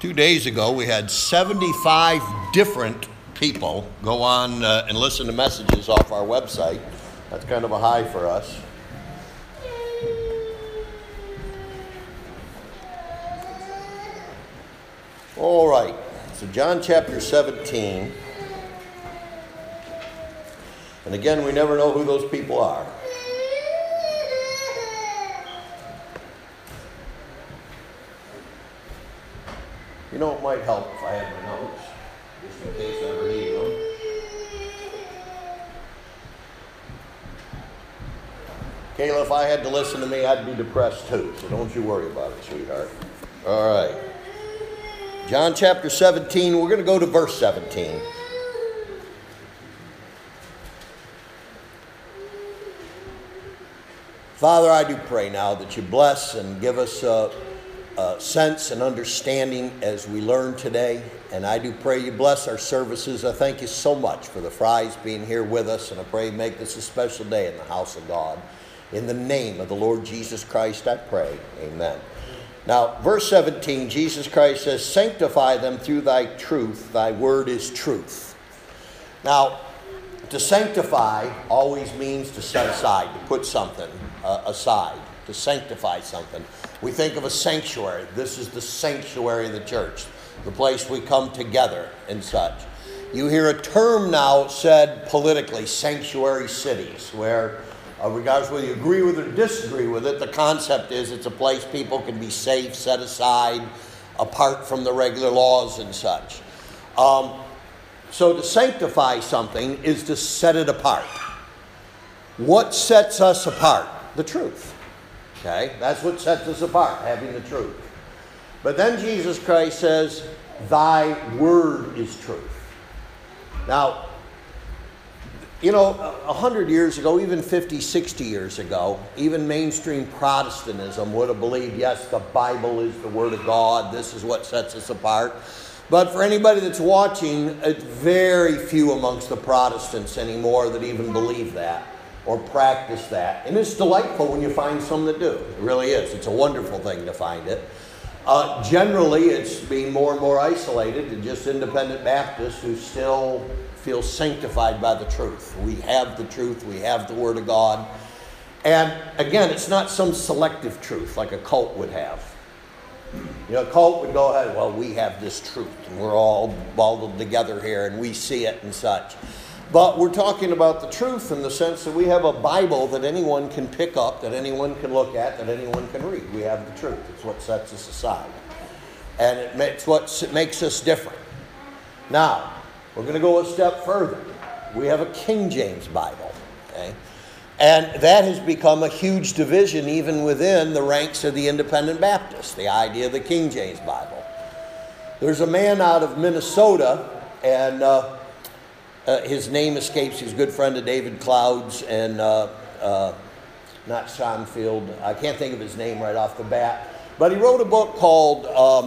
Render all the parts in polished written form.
2 days ago, we had 75 different people go on and listen to messages off our website. That's kind of a high for us. All right, so John chapter 17. And again, we never know who those people are. You know, it might help if I had my notes, just in case I ever need them. Kayla, if I had to listen to me, I'd be depressed too, so don't you worry about it, sweetheart. All right. John chapter 17, we're going to go to verse 17. Father, I do pray now that you bless and give us sense and understanding as we learn today. And I do pray you bless our services. I thank you so much for the Fries being here with us. And I pray you make this a special day in the house of God. In the name of the Lord Jesus Christ, I pray. Amen. Now, verse 17, Jesus Christ says, sanctify them through thy truth. Thy word is truth. Now, to sanctify always means to set aside, to put something aside, to sanctify something. We think of a sanctuary. This is the sanctuary of the church, the place we come together and such. You hear a term now said politically, sanctuary cities, where regardless whether you agree with it or disagree with it, the concept is it's a place people can be safe, set aside, apart from the regular laws and such. So to sanctify something is to set it apart. What sets us apart? The truth. Okay, that's what sets us apart, having the truth. But then Jesus Christ says, thy word is truth. Now, you know, 100 years ago, even 50, 60 years ago, even mainstream Protestantism would have believed, yes, the Bible is the word of God. This is what sets us apart. But for anybody that's watching, it's very few amongst the Protestants anymore that even believe that or practice that. And it's delightful when you find some that do. It really is. It's a wonderful thing to find it. Generally, it's being more and more isolated to just independent Baptists who still feel sanctified by the truth. We have the truth. We have the Word of God. And again, it's not some selective truth like a cult would have. You know, a cult would go ahead, well, we have this truth, and we're all bundled together here, and we see it and such. But we're talking about the truth in the sense that we have a Bible that anyone can pick up, that anyone can look at, that anyone can read. We have the truth. It's what sets us aside. And it's what makes us different. Now, we're going to go a step further. We have a King James Bible. Okay? And that has become a huge division even within the ranks of the independent Baptists, the idea of the King James Bible. There's a man out of Minnesota, and his name escapes. He's a good friend of David Cloud's and not Schonfield. I can't think of his name right off the bat. But he wrote a book called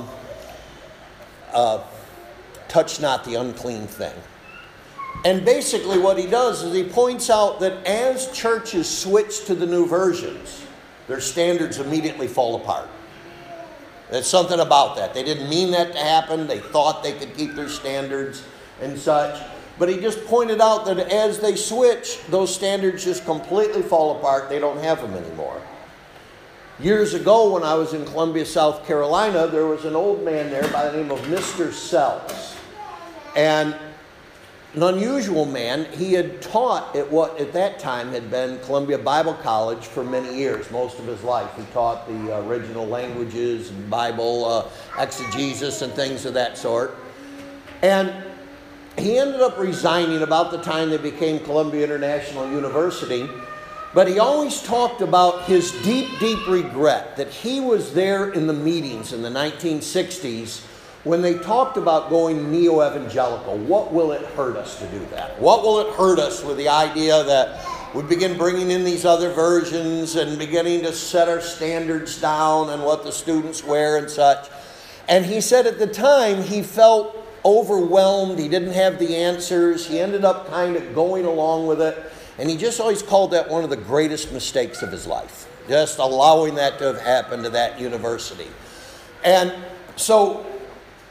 Touch Not the Unclean Thing. And basically what he does is he points out that as churches switch to the new versions, their standards immediately fall apart. There's something about that. They didn't mean that to happen. They thought they could keep their standards and such. But he just pointed out that as they switch, those standards just completely fall apart. They don't have them anymore. Years ago, when I was in Columbia, South Carolina, there was an old man there by the name of Mr. Sells. And an unusual man. He had taught at what at that time had been Columbia Bible College for many years, most of his life. He taught the original languages and Bible exegesis and things of that sort. And he ended up resigning about the time they became Columbia International University. But he always talked about his deep, deep regret that he was there in the meetings in the 1960s when they talked about going neo-evangelical. What will it hurt us to do that? What will it hurt us with the idea that we begin bringing in these other versions and beginning to set our standards down and what the students wear and such? And he said at the time he felt overwhelmed. He didn't have the answers. He ended up kind of going along with it. And he just always called that one of the greatest mistakes of his life, just allowing that to have happened to that university. And so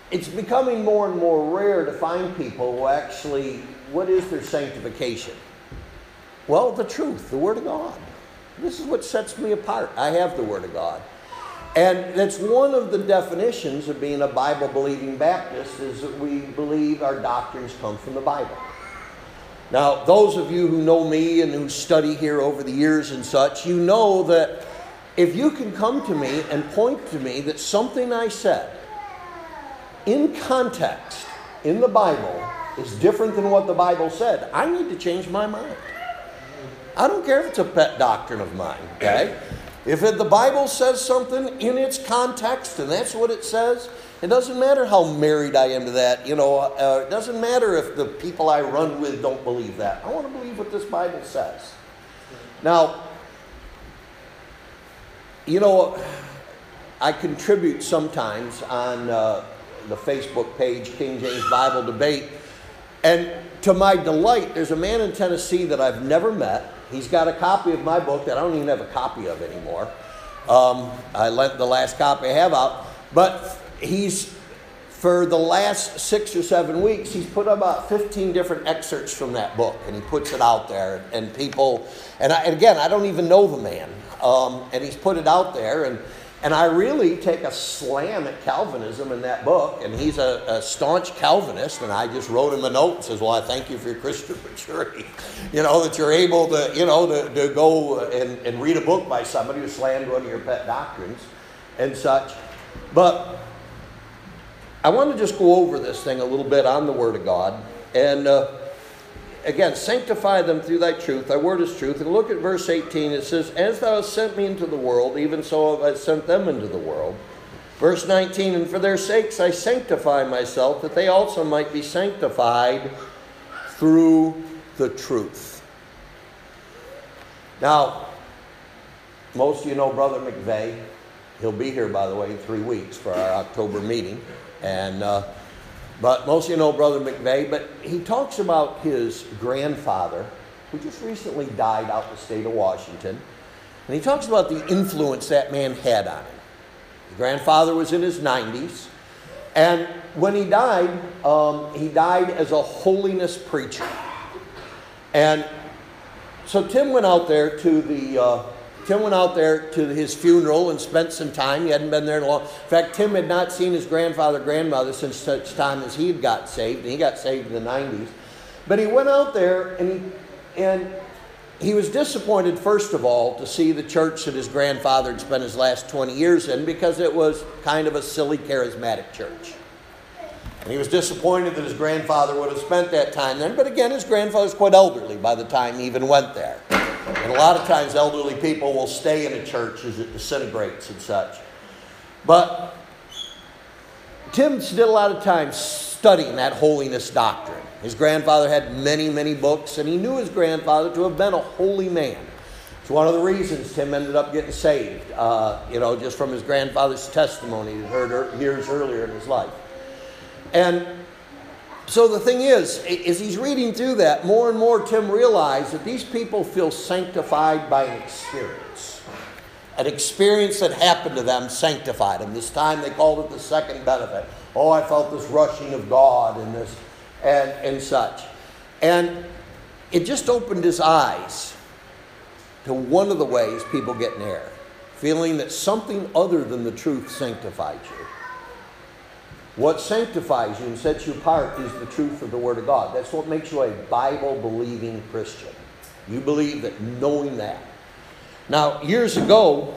it's becoming more and more rare to find people who actually, what is their sanctification? Well, the truth, the Word of God. This is what sets me apart. I have the Word of God. And that's one of the definitions of being a Bible-believing Baptist, is that we believe our doctrines come from the Bible. Now, those of you who know me and who study here over the years and such, you know that if you can come to me and point to me that something I said in context in the Bible is different than what the Bible said, I need to change my mind. I don't care if it's a pet doctrine of mine, okay? If the Bible says something in its context, and that's what it says, it doesn't matter how married I am to that. It doesn't matter if the people I run with don't believe that. I want to believe what this Bible says. Now, I contribute sometimes on the Facebook page, King James Bible Debate. And to my delight, there's a man in Tennessee that I've never met. He's got a copy of my book that I don't even have a copy of anymore. I lent the last copy I have out. But for the last 6 or 7 weeks, he's put about 15 different excerpts from that book. And he puts it out there. And people, and again, I don't even know the man. And he's put it out there. And I really take a slam at Calvinism in that book. And he's a staunch Calvinist. And I just wrote him a note and says, well, I thank you for your Christian maturity. That you're able to, to go and read a book by somebody who slammed one of your pet doctrines and such. But I want to just go over this thing a little bit on the Word of God. And again, sanctify them through thy truth. Thy word is truth. And look at verse 18. It says, as thou hast sent me into the world, even so have I sent them into the world. Verse 19, and for their sakes I sanctify myself, that they also might be sanctified through the truth. Now, most of you know Brother McVeigh. He'll be here, by the way, in 3 weeks for our October meeting. But most of you know Brother McVeigh, but he talks about his grandfather, who just recently died out in the state of Washington. And he talks about the influence that man had on him. His grandfather was in his 90s. And when he died as a holiness preacher. And so Tim went out there to his funeral and spent some time. He hadn't been there long. In fact, Tim had not seen his grandmother since such time as he had got saved. And he got saved in the 90s. But he went out there and he was disappointed, first of all, to see the church that his grandfather had spent his last 20 years in, because it was kind of a silly, charismatic church. And he was disappointed that his grandfather would have spent that time there. But again, his grandfather was quite elderly by the time he even went there. And a lot of times elderly people will stay in a church as it disintegrates and such. But Tim did a lot of time studying that holiness doctrine. His grandfather had many, many books, and he knew his grandfather to have been a holy man. It's one of the reasons Tim ended up getting saved, just from his grandfather's testimony he heard years earlier in his life. And so the thing is, as he's reading through that, more and more Tim realized that these people feel sanctified by an experience. An experience that happened to them sanctified them. This time they called it the second benefit. Oh, I felt this rushing of God and this and such. And it just opened his eyes to one of the ways people get in error. Feeling that something other than the truth sanctifies you. What sanctifies you and sets you apart is the truth of the Word of God. That's what makes you a Bible-believing Christian. You believe that, knowing that. Now, years ago,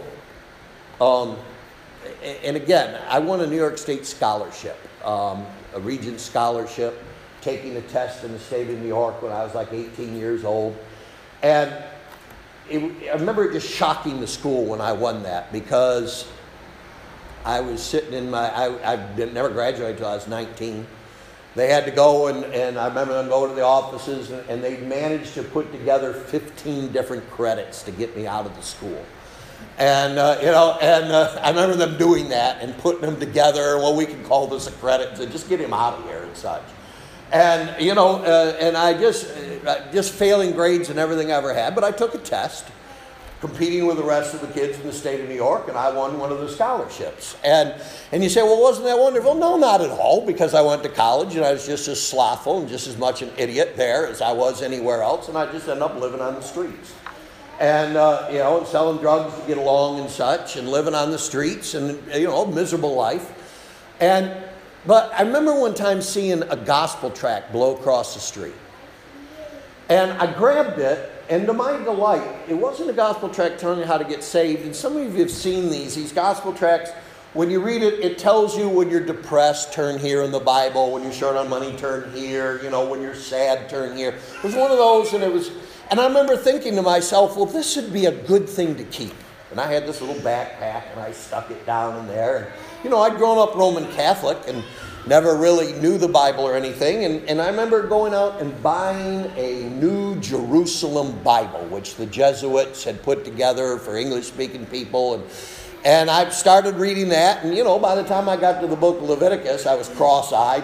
and again, I won a New York State scholarship, a Regents scholarship, taking a test in the state of New York when I was like 18 years old. And I remember it just shocking the school when I won that, because I was sitting in I never graduated until I was 19. They had to go, and I remember them going to the offices, and they managed to put together 15 different credits to get me out of the school. And, I remember them doing that and putting them together. Well, we can call this a credit, to just get him out of here and such. And, and I just failing grades and everything I ever had, but I took a test. competing with the rest of the kids in the state of New York, and I won one of the scholarships. And you say, well, wasn't that wonderful? No, not at all, because I went to college and I was just as slothful and just as much an idiot there as I was anywhere else, and I just ended up living on the streets. And, selling drugs to get along and such, and living on the streets, and, miserable life. But I remember one time seeing a gospel tract blow across the street. And I grabbed it, and to my delight, it wasn't a gospel tract telling you how to get saved. And some of you have seen these gospel tracts. When you read it, it tells you when you're depressed, turn here in the Bible. When you're short on money, turn here. When you're sad, turn here. It was one of those, and I remember thinking to myself, well, this would be a good thing to keep. And I had this little backpack, and I stuck it down in there. And, I'd grown up Roman Catholic and never really knew the Bible or anything. And I remember going out and buying a New Jerusalem Bible, which the Jesuits had put together for English-speaking people. And I started reading that. And, by the time I got to the book of Leviticus, I was cross-eyed,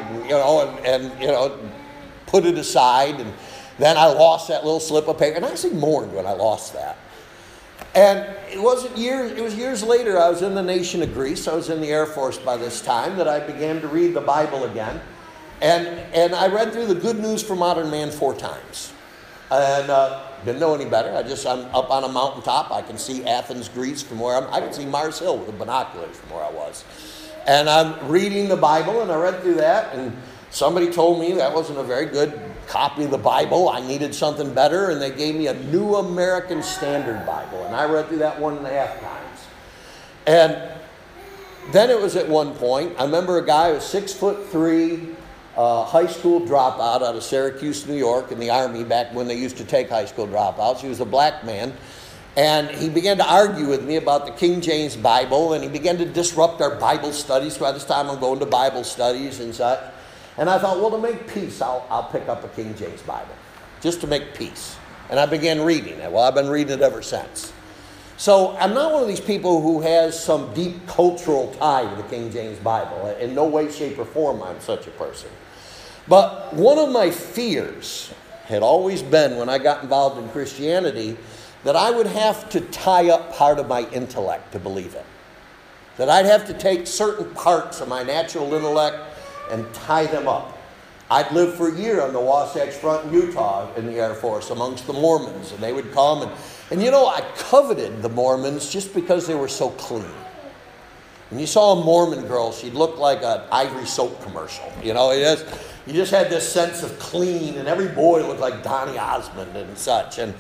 and put it aside. And then I lost that little slip of paper. And I actually mourned when I lost that. And it was years later, I was in the nation of Greece. I was in the Air Force by this time, that I began to read the Bible again. And I read through the Good News for Modern Man 4 times. And didn't know any better. I'm up on a mountaintop. I can see Athens, Greece from where I can see Mars Hill with the binoculars from where I was. And I'm reading the Bible, and I read through that, and somebody told me that wasn't a very good copy of the Bible. I needed something better, and they gave me a New American Standard Bible, and I read through that 1.5 times. And then it was at one point, I remember a guy who was 6'3", high school dropout out of Syracuse, New York, in the Army back when they used to take high school dropouts. He was a black man, and he began to argue with me about the King James Bible, and he began to disrupt our Bible studies. By this time, I'm going to Bible studies and such. And I thought, well, to make peace, I'll pick up a King James Bible, just to make peace. And I began reading it. Well, I've been reading it ever since. So I'm not one of these people who has some deep cultural tie to the King James Bible. In no way, shape, or form I'm such a person. But one of my fears had always been, when I got involved in Christianity, that I would have to tie up part of my intellect to believe it. That I'd have to take certain parts of my natural intellect and tie them up. I'd lived for a year on the Wasatch Front in Utah in the Air Force amongst the Mormons, and they would come and I coveted the Mormons just because they were so clean. When you saw a Mormon girl, she'd look like an Ivory soap commercial. You just had this sense of clean, and every boy looked like Donny Osmond and such. And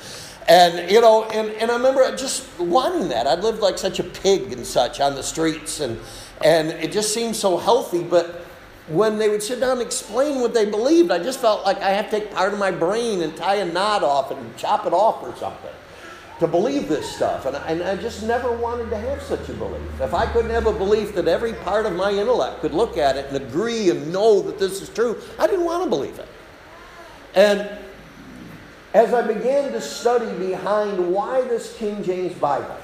I remember just wanting that. I'd lived like such a pig and such on the streets, and it just seemed so healthy, but when they would sit down and explain what they believed, I just felt like I had to take part of my brain and tie a knot off and chop it off or something to believe this stuff. And I just never wanted to have such a belief. If I couldn't have a belief that every part of my intellect could look at it and agree and know that this is true, I didn't want to believe it. And as I began to study behind why this King James Bible,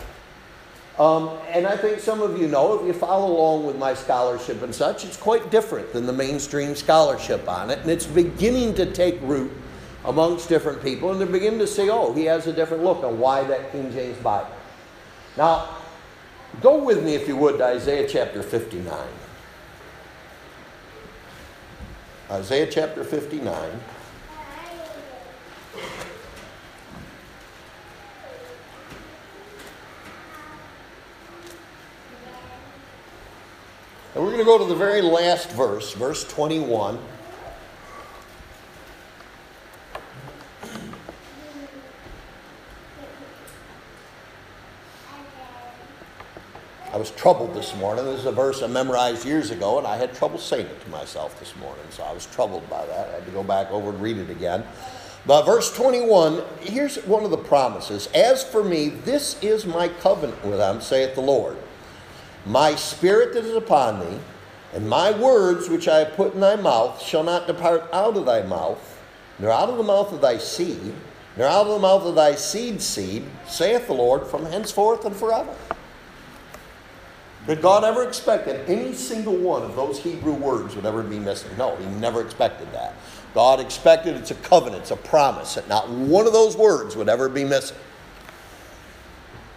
and I think some of you know, if you follow along with my scholarship and such, it's quite different than the mainstream scholarship on it. And it's beginning to take root amongst different people. And they're beginning to say, oh, he has a different look on why that King James Bible. Now, go with me, if you would, to Isaiah chapter 59. Isaiah chapter 59. And we're going to go to the very last verse, verse 21. I was troubled this morning. This is a verse I memorized years ago, and I had trouble saying it to myself this morning, so I was troubled by that. I had to go back over and read it again. But verse 21, here's one of the promises. As for me, this is my covenant with them, saith the Lord. My spirit that is upon thee, and my words which I have put in thy mouth shall not depart out of thy mouth, nor out of the mouth of thy seed, nor out of the mouth of thy seed's seed, saith the Lord, from henceforth and forever. Did God ever expect that any single one of those Hebrew words would ever be missing? No, he never expected that. God expected, it's a covenant, it's a promise, that not one of those words would ever be missing.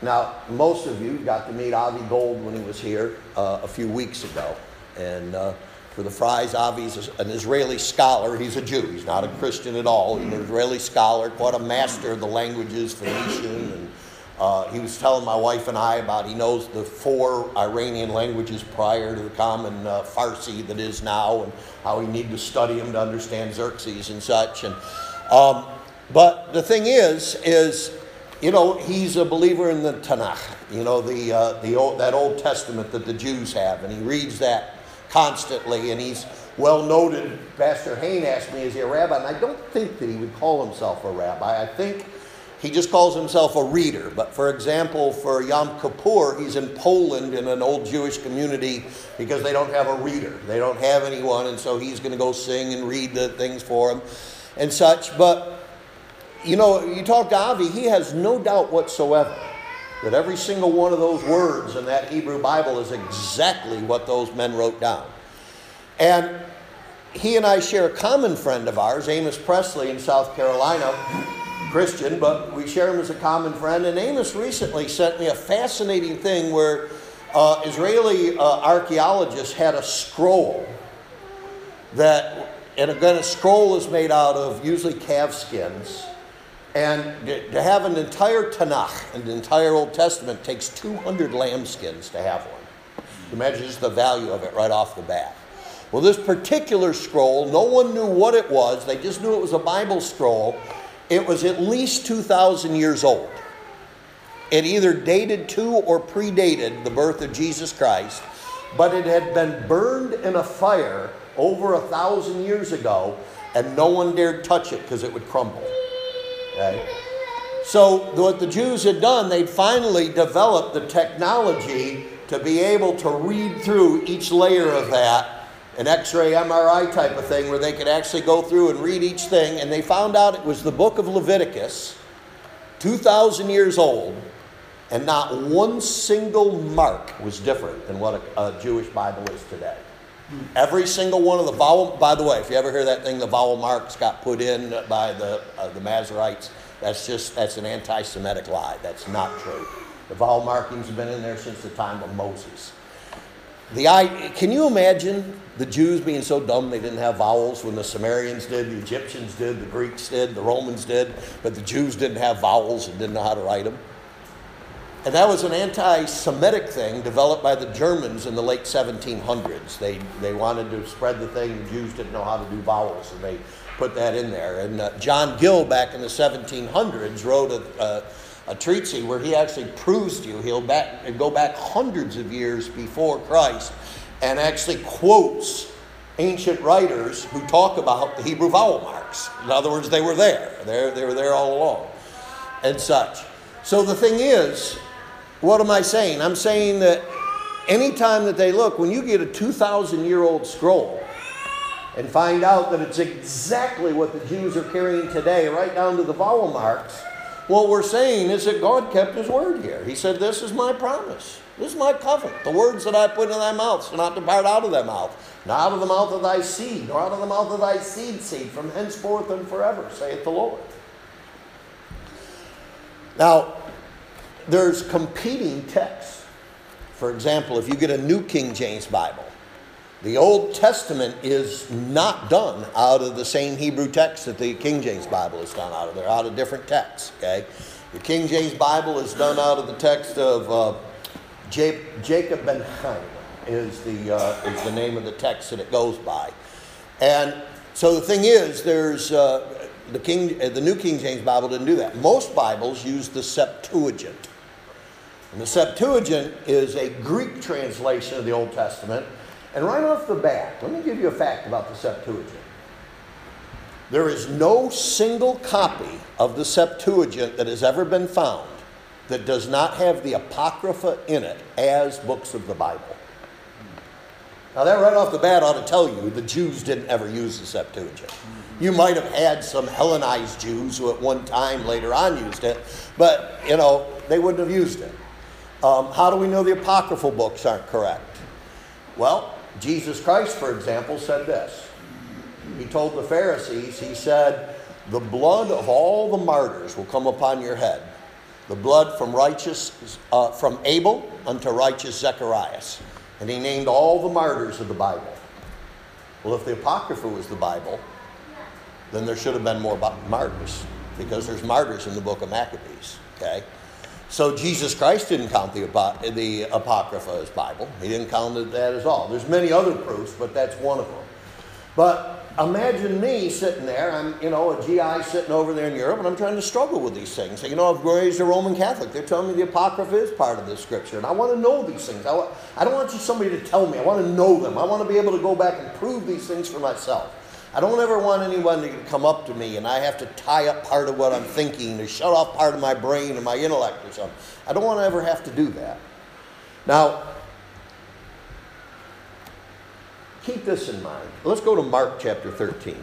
Now, most of you got to meet Avi Gold when he was here a few weeks ago. And for the Fries, Avi's an Israeli scholar. He's a Jew. He's not a Christian at all. He's an Israeli scholar, quite a master of the languages, Phoenician. And he was telling my wife and I about he knows the 4 Iranian languages prior to the common Farsi that is now, and how he needed to study them to understand Xerxes and such. And but the thing is, you know, he's a believer in the Tanakh, you know, that Old Testament that the Jews have, and he reads that constantly, and he's well noted. Pastor Hain asked me, is he a rabbi? And I don't think that he would call himself a rabbi. I think he just calls himself a reader. But for example, for Yom Kippur, he's in Poland in an old Jewish community because they don't have a reader. They don't have anyone, and so he's going to go sing and read the things for them and such. But you know, you talk to Avi, he has no doubt whatsoever that every single one of those words in that Hebrew Bible is exactly what those men wrote down. And he and I share a common friend of ours, Amos Presley in South Carolina, Christian, but we share him as a common friend. And Amos recently sent me a fascinating thing where Israeli archaeologists had a scroll that, and again, a scroll is made out of usually calf skins. And to have an entire Tanakh, an entire Old Testament, takes 200 lambskins to have one. Imagine just the value of it right off the bat. Well, this particular scroll, no one knew what it was. They just knew it was a Bible scroll. It was at least 2,000 years old. It either dated to or predated the birth of Jesus Christ, but it had been burned in a fire over 1,000 years ago, and no one dared touch it because it would crumble. Okay. So what the Jews had done, they'd finally developed the technology to be able to read through each layer of that, an X-ray MRI type of thing, where they could actually go through and read each thing. And they found out it was the book of Leviticus, 2,000 years old, and not one single mark was different than what a Jewish Bible is today. Every single one of the vowel, by the way, if you ever hear that thing, the vowel marks got put in by the Masoretes, that's an anti-Semitic lie. That's not true. The vowel markings have been in there since the time of Moses. Can you imagine the Jews being so dumb they didn't have vowels when the Sumerians did, the Egyptians did, the Greeks did, the Romans did, but the Jews didn't have vowels and didn't know how to write them? And that was an anti-Semitic thing developed by the Germans in the late 1700s. They wanted to spread the thing. The Jews didn't know how to do vowels, and they put that in there. And John Gill, back in the 1700s, wrote a treatise where he actually proves to you, he'll go back hundreds of years before Christ, and actually quotes ancient writers who talk about the Hebrew vowel marks. In other words, they were there. They were there all along and such. So the thing is, what am I saying? I'm saying that anytime that they look, when you get a 2,000-year-old scroll and find out that it's exactly what the Jews are carrying today, right down to the vowel marks, what we're saying is that God kept his word here. He said, this is my promise. This is my covenant. The words that I put in thy mouth shall not depart out of thy mouth, nor out of the mouth of thy seed, nor out of the mouth of thy seed, from henceforth and forever, saith the Lord. Now, there's competing texts. For example, if you get a New King James Bible, the Old Testament is not done out of the same Hebrew text that the King James Bible is done out of. They're out of different texts, okay? The King James Bible is done out of the text of Jacob ben Chaim is the name of the text that it goes by. And so the thing is, there's the New King James Bible didn't do that. Most Bibles use the Septuagint. And the Septuagint is a Greek translation of the Old Testament. And right off the bat, let me give you a fact about the Septuagint. There is no single copy of the Septuagint that has ever been found that does not have the Apocrypha in it as books of the Bible. Now that right off the bat ought to tell you the Jews didn't ever use the Septuagint. You might have had some Hellenized Jews who at one time later on used it, but, you know, they wouldn't have used it. How do we know the apocryphal books aren't correct? Well, Jesus Christ, for example, said this. He told the Pharisees, he said, the blood of all the martyrs will come upon your head. The blood from Abel unto righteous Zacharias. And he named all the martyrs of the Bible. Well, if the Apocrypha was the Bible, then there should have been more martyrs, because there's martyrs in the book of Maccabees. Okay? So Jesus Christ didn't count the Apocrypha as Bible. He didn't count that as all. There's many other proofs, but that's one of them. But imagine me sitting there. I'm, a GI sitting over there in Europe, and I'm trying to struggle with these things. I've raised a Roman Catholic. They're telling me the Apocrypha is part of the Scripture, and I want to know these things. I don't want somebody to tell me. I want to know them. I want to be able to go back and prove these things for myself. I don't ever want anyone to come up to me and I have to tie up part of what I'm thinking or shut off part of my brain or my intellect or something. I don't want to ever have to do that. Now, keep this in mind. Let's go to Mark chapter 13.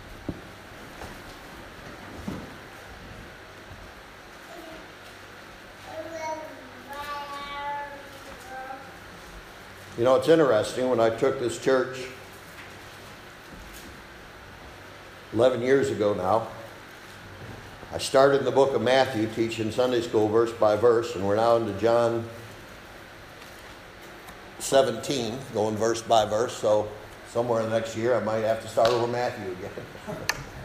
It's interesting. When I took this church 11 years ago now, I started in the book of Matthew teaching Sunday school verse by verse, and we're now into John 17, going verse by verse, so somewhere in the next year I might have to start over Matthew again.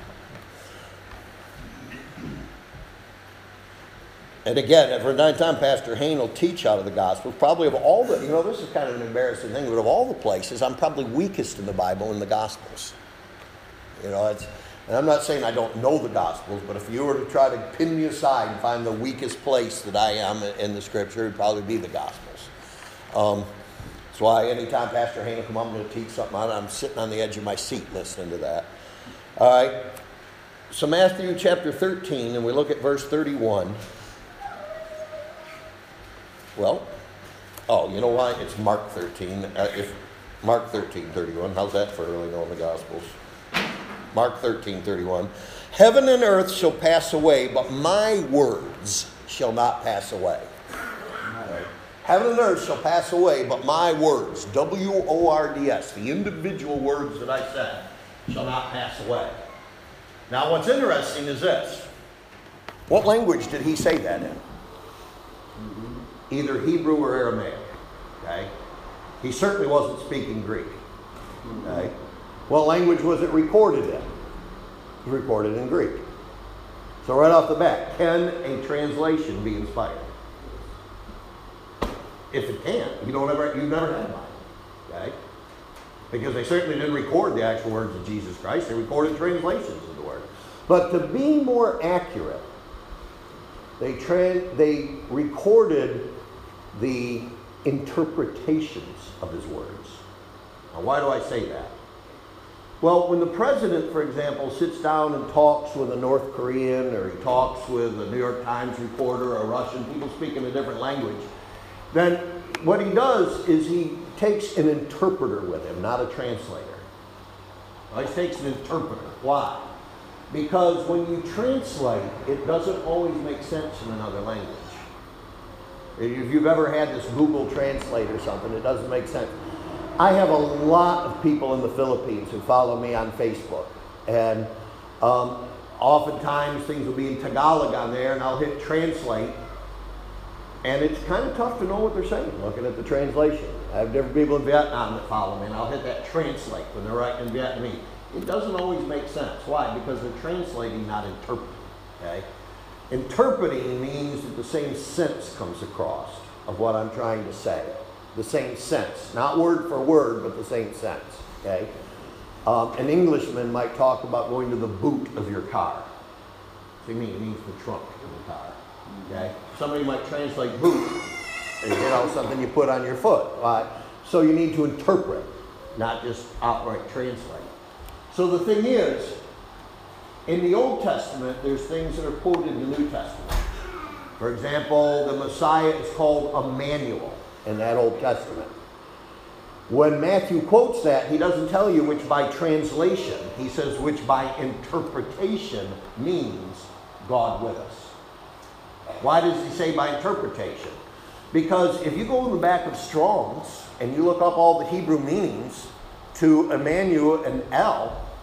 And again, every time Pastor Hain will teach out of the Gospels, probably of all the, this is kind of an embarrassing thing, but of all the places, I'm probably weakest in the Bible in the Gospels. And I'm not saying I don't know the Gospels, but if you were to try to pin me aside and find the weakest place that I am in the Scripture, it would probably be the Gospels. That's why anytime Pastor Hain will come up and he'll teach something on it, I'm sitting on the edge of my seat listening to that. All right. So Matthew chapter 13, and we look at verse 31. Well, you know why? It's Mark 13. Mark 13:31. How's that for early knowing the Gospels? Mark 13:31. Heaven and earth shall pass away, but my words shall not pass away. Right. Heaven and earth shall pass away, but my words, W-O-R-D-S, the individual words that I said, shall not pass away. Now what's interesting is this. What language did he say that in? Either Hebrew or Aramaic. Okay? He certainly wasn't speaking Greek. Okay? What language was it recorded in? It was recorded in Greek. So right off the bat, can a translation be inspired? If it can't, you've never had one. Okay? Because they certainly didn't record the actual words of Jesus Christ. They recorded translations of the word. But to be more accurate, they recorded the interpretations of his words. Now, why do I say that? Well, when the president, for example, sits down and talks with a North Korean, or he talks with a New York Times reporter or a Russian, people speaking a different language, then what he does is he takes an interpreter with him, not a translator. Well, he takes an interpreter. Why? Because when you translate, it doesn't always make sense in another language. If you've ever had this Google Translate or something, it doesn't make sense. I have a lot of people in the Philippines who follow me on Facebook. And oftentimes things will be in Tagalog on there, and I'll hit translate. And it's kind of tough to know what they're saying, looking at the translation. I have different people in Vietnam that follow me, and I'll hit that translate when they're writing in Vietnamese. It doesn't always make sense. Why? Because they're translating, not interpreting. Okay? Interpreting means that the same sense comes across of what I'm trying to say. The same sense. Not word for word, but the same sense. Okay? An Englishman might talk about going to the boot of your car. What do you mean? It means the trunk of the car. Okay? Somebody might translate boot as something you put on your foot. Right? So you need to interpret, not just outright translate. So the thing is, in the Old Testament, there's things that are quoted in the New Testament. For example, the Messiah is called Emmanuel in that Old Testament. When Matthew quotes that, he doesn't tell you which by translation. He says which by interpretation means God with us. Why does he say by interpretation? Because if you go in the back of Strong's and you look up all the Hebrew meanings to Emmanuel and El,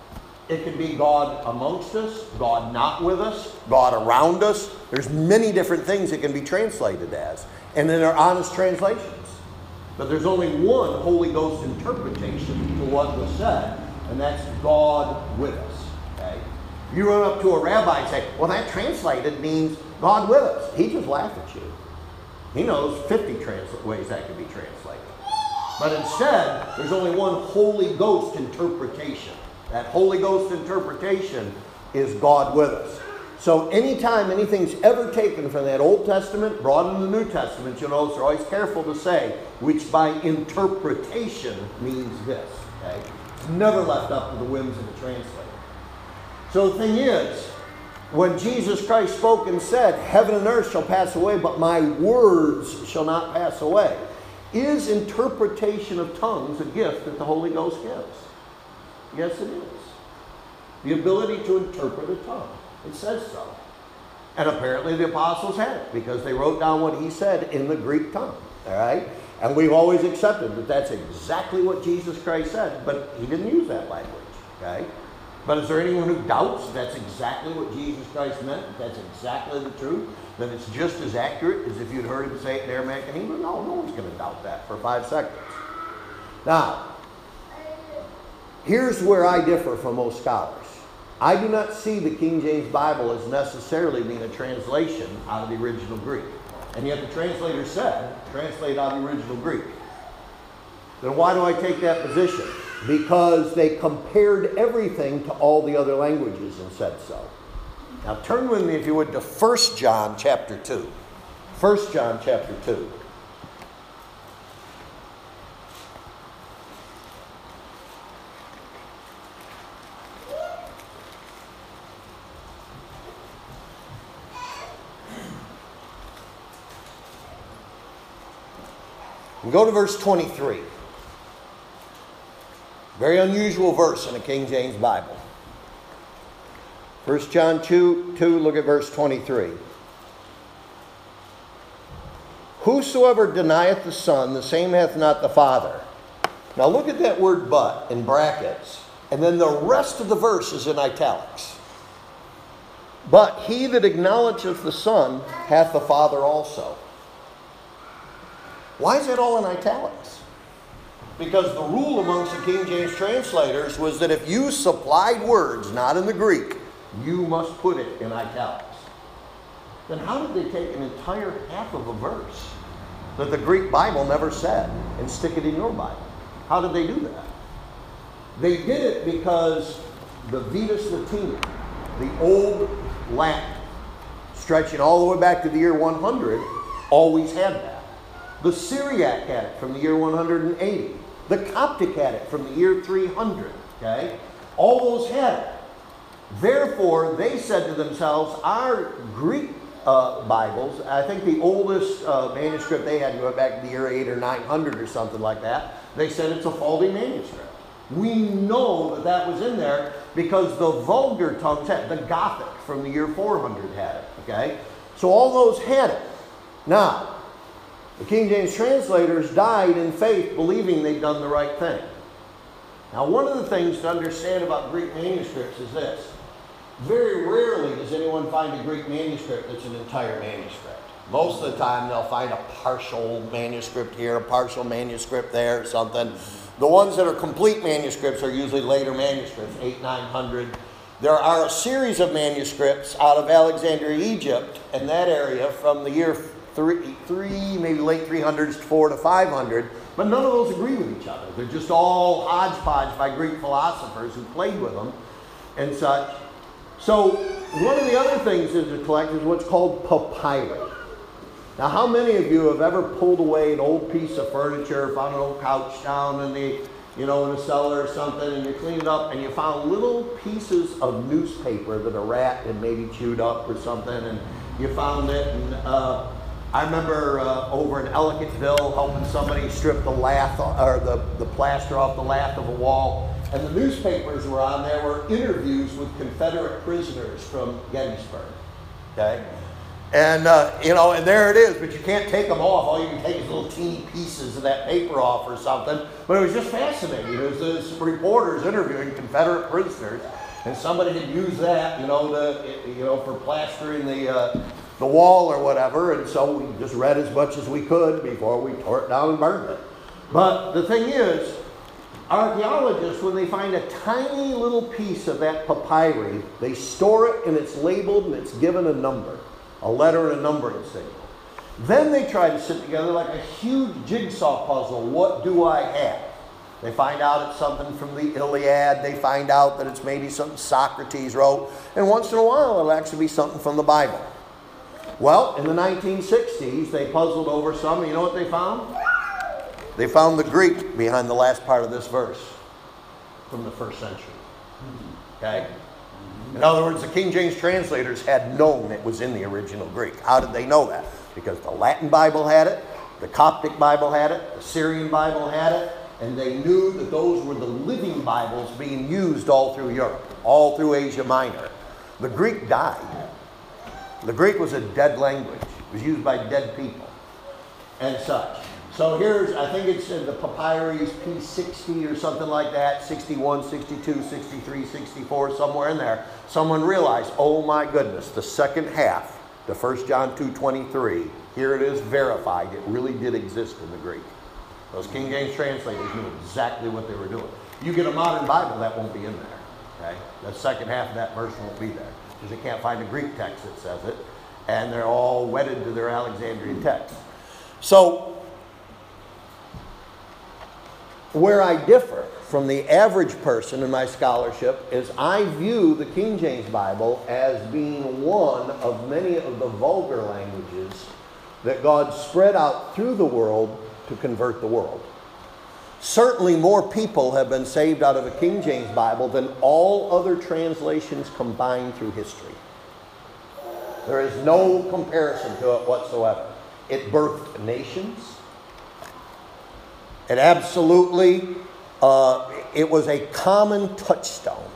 It can be God amongst us, God not with us, God around us. There's many different things it can be translated as. And then there are honest translations. But there's only one Holy Ghost interpretation to what was said, and that's God with us. Okay? You run up to a rabbi and say, well, that translated means God with us. He just laughs at you. He knows 50 ways that could be translated. But instead, there's only one Holy Ghost interpretation. That Holy Ghost interpretation is God with us. So anytime anything's ever taken from that Old Testament, brought into the New Testament, you'll notice they're always careful to say, which by interpretation means this. Okay? It's never left up to the whims of the translator. So the thing is, when Jesus Christ spoke and said, heaven and earth shall pass away, but my words shall not pass away, is interpretation of tongues a gift that the Holy Ghost gives? Yes, it is. The ability to interpret a tongue. It says so. And apparently the apostles had it because they wrote down what he said in the Greek tongue. All right? And we've always accepted that that's exactly what Jesus Christ said, but he didn't use that language. Okay? But is there anyone who doubts that's exactly what Jesus Christ meant? That's exactly the truth? That it's just as accurate as if you'd heard him say it in Aramaic and Hebrew? No, no one's going to doubt that for 5 seconds. Now, here's where I differ from most scholars. I do not see the King James Bible as necessarily being a translation out of the original Greek. And yet the translator said, translate out of the original Greek. Then why do I take that position? Because they compared everything to all the other languages and said so. Now turn with me, if you would, to 1 John chapter 2. 1 John chapter 2. And go to verse 23. Very unusual verse in the King James Bible. 1 John 2, look at verse 23. Whosoever denieth the Son, the same hath not the Father. Now look at that word but in brackets. And then the rest of the verse is in italics. But he that acknowledgeth the Son hath the Father also. Why is it all in italics? Because the rule amongst the King James translators was that if you supplied words not in the Greek, you must put it in italics. Then how did they take an entire half of a verse that the Greek Bible never said and stick it in your Bible? How did they do that? They did it because the Vetus Latina, the old Latin, stretching all the way back to the year 100, always had that. The Syriac had it from the year 180. The Coptic had it from the year 300. Okay? All those had it. Therefore, they said to themselves, our Greek Bibles, I think the oldest manuscript they had went back to the year 800 or 900 or something like that. They said it's a faulty manuscript. We know that that was in there because the vulgar tongues had it. The Gothic from the year 400 had it. Okay? So all those had it. Now, the King James translators died in faith, believing they'd done the right thing. Now, one of the things to understand about Greek manuscripts is this. Very rarely does anyone find a Greek manuscript that's an entire manuscript. Most of the time, they'll find a partial manuscript here, a partial manuscript there, or something. The ones that are complete manuscripts are usually later manuscripts, 800, 900. There are a series of manuscripts out of Alexandria, Egypt, and that area from the year 3, maybe late 300s, 400 to 500, but none of those agree with each other. They're just all hodgepodge by Greek philosophers who played with them and such. So one of the other things to collect is what's called papyri. Now, how many of you have ever pulled away an old piece of furniture, found an old couch down in the, in a cellar or something, and you clean it up, and you found little pieces of newspaper that a rat had maybe chewed up or something, and you found it, and I remember over in Ellicottville helping somebody strip the lath or the plaster off the lath of a wall, and the newspapers were on there were interviews with Confederate prisoners from Gettysburg. Okay, and and there it is, but you can't take them off. All you can take is little teeny pieces of that paper off or something. But it was just fascinating. It was this reporters interviewing Confederate prisoners, And somebody had used that, for plastering the wall or whatever, and so we just read as much as we could before we tore it down and burned it. But the thing is, archaeologists, when they find a tiny little piece of that papyri, they store it and it's labeled and it's given a number, a letter and a numbering signal. Then they try to sit together like a huge jigsaw puzzle. What do I have? They find out it's something from the Iliad. They find out that it's maybe something Socrates wrote. And once in a while, it'll actually be something from the Bible. Well, in the 1960s, they puzzled over some. You know what they found? They found the Greek behind the last part of this verse from the 1st century. Okay? In other words, the King James translators had known it was in the original Greek. How did they know that? Because the Latin Bible had it, the Coptic Bible had it, the Syrian Bible had it, and they knew that those were the living Bibles being used all through Europe, all through Asia Minor. The Greek died. The Greek was a dead language. It was used by dead people and such. So here's, I think it's in the Papyrus P60 or something like that, 61, 62, 63, 64, somewhere in there. Someone realized, oh my goodness, the second half, the 1 John 2:23, here it is verified. It really did exist in the Greek. Those King James translators knew exactly what they were doing. You get a modern Bible, that won't be in there. Okay? The second half of that verse won't be there, because you can't find a Greek text that says it, and they're all wedded to their Alexandrian text. So, where I differ from the average person in my scholarship is I view the King James Bible as being one of many of the vulgar languages that God spread out through the world to convert the world. Certainly more people have been saved out of a King James Bible than all other translations combined through history. There is no comparison to it whatsoever. It birthed nations. It absolutely, it was a common touchstone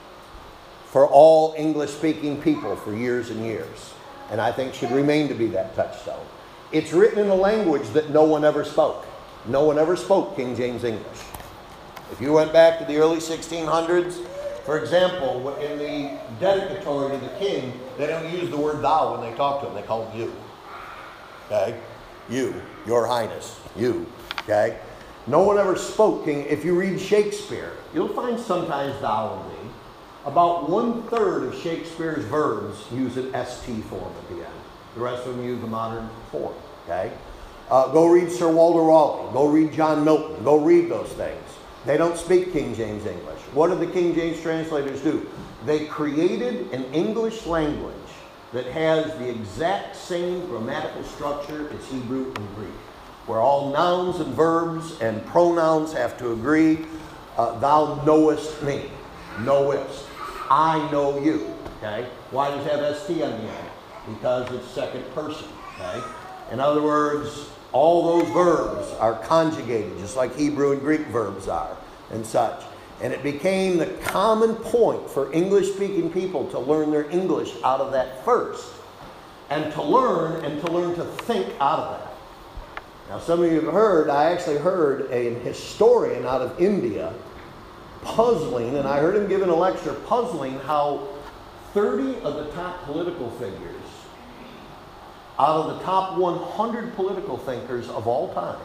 for all English-speaking people for years and years. And I think should remain to be that touchstone. It's written in a language that no one ever spoke. No one ever spoke King James English. If you went back to the early 1600s, for example, in the dedicatory to the king, they don't use the word thou when they talk to him. They call him you. Okay? You, your highness, you. Okay? No one ever spoke king. If you read Shakespeare, you'll find sometimes thou and thee. About 1/3 of Shakespeare's verbs use an ST form at the end. The rest of them use the modern form. Okay? Go read Sir Walter Raleigh. Go read John Milton. Go read those things. They don't speak King James English. What did the King James translators do? They created an English language that has the exact same grammatical structure as Hebrew and Greek, where all nouns and verbs and pronouns have to agree. Thou knowest me. Knowest. I know you. Okay? Why does it have ST on the end? Because it's second person. Okay? In other words, all those verbs are conjugated, just like Hebrew and Greek verbs are, and such. And it became the common point for English-speaking people to learn their English out of that first, and to learn to think out of that. Now, some of you have heard, I actually heard a historian out of India puzzling, and I heard him giving a lecture puzzling how 30 of the top political figures, out of the top 100 political thinkers of all time.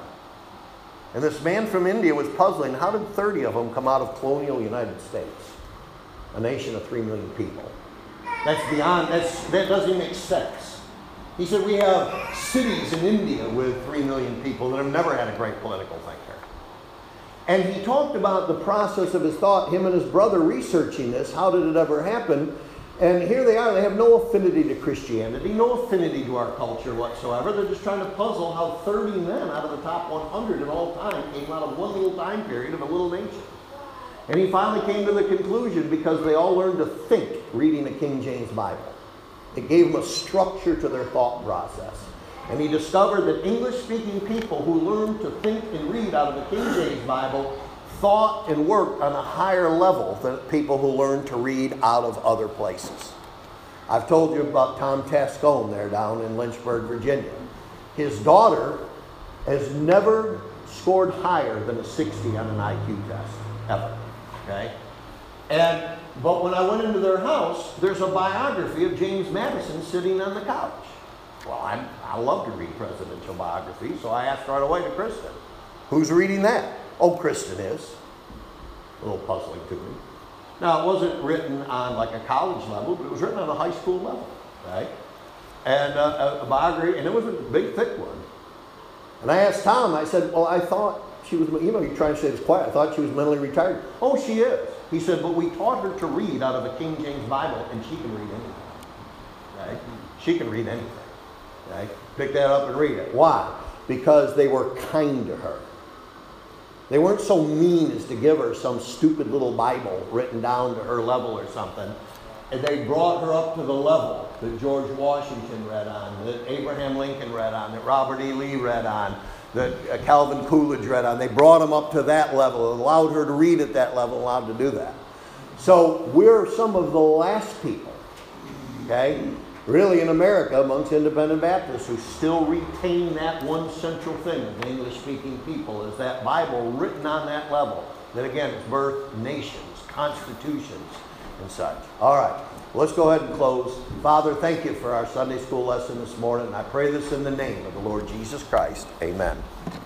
And this man from India was puzzling, how did 30 of them come out of colonial United States? A nation of 3 million people. That's beyond, that doesn't make sense. He said we have cities in India with 3 million people that have never had a great political thinker. And he talked about the process of his thought, him and his brother researching this, how did it ever happen? And here they are, they have no affinity to Christianity, no affinity to our culture whatsoever. They're just trying to puzzle how 30 men out of the top 100 of all time came out of one little time period of a little nation. And he finally came to the conclusion because they all learned to think reading a King James Bible. It gave them a structure to their thought process. And he discovered that English-speaking people who learned to think and read out of the King James Bible thought and worked on a higher level than people who learned to read out of other places. I've told you about Tom Tascone there down in Lynchburg, Virginia. His daughter has never scored higher than a 60 on an IQ test, ever. Okay? And But when I went into their house, there's a biography of James Madison sitting on the couch. Well, I love to read presidential biographies, so I asked right away to Kristen, who's reading that? Oh, Kristen is. A little puzzling to me. Now, it wasn't written on like a college level, but it was written on a high school level, right? And a biography, and it was a big, thick one. And I asked Tom, I said, well, I thought she was, you know, you're trying to say this quiet, I thought she was mentally retarded. Oh, she is. He said, but we taught her to read out of a King James Bible, and she can read anything, right? She can read anything, right? Pick that up and read it. Why? Because they were kind to her. They weren't so mean as to give her some stupid little Bible written down to her level or something. And they brought her up to the level that George Washington read on, that Abraham Lincoln read on, that Robert E. Lee read on, that Calvin Coolidge read on. They brought them up to that level, allowed her to read at that level, allowed to do that. So we're some of the last people, okay, really in America amongst independent Baptists who still retain that one central thing of English-speaking people is that Bible written on that level. That again is birth nations, constitutions, and such. All right, let's go ahead and close. Father, thank you for our Sunday school lesson this morning. And I pray this in the name of the Lord Jesus Christ. Amen.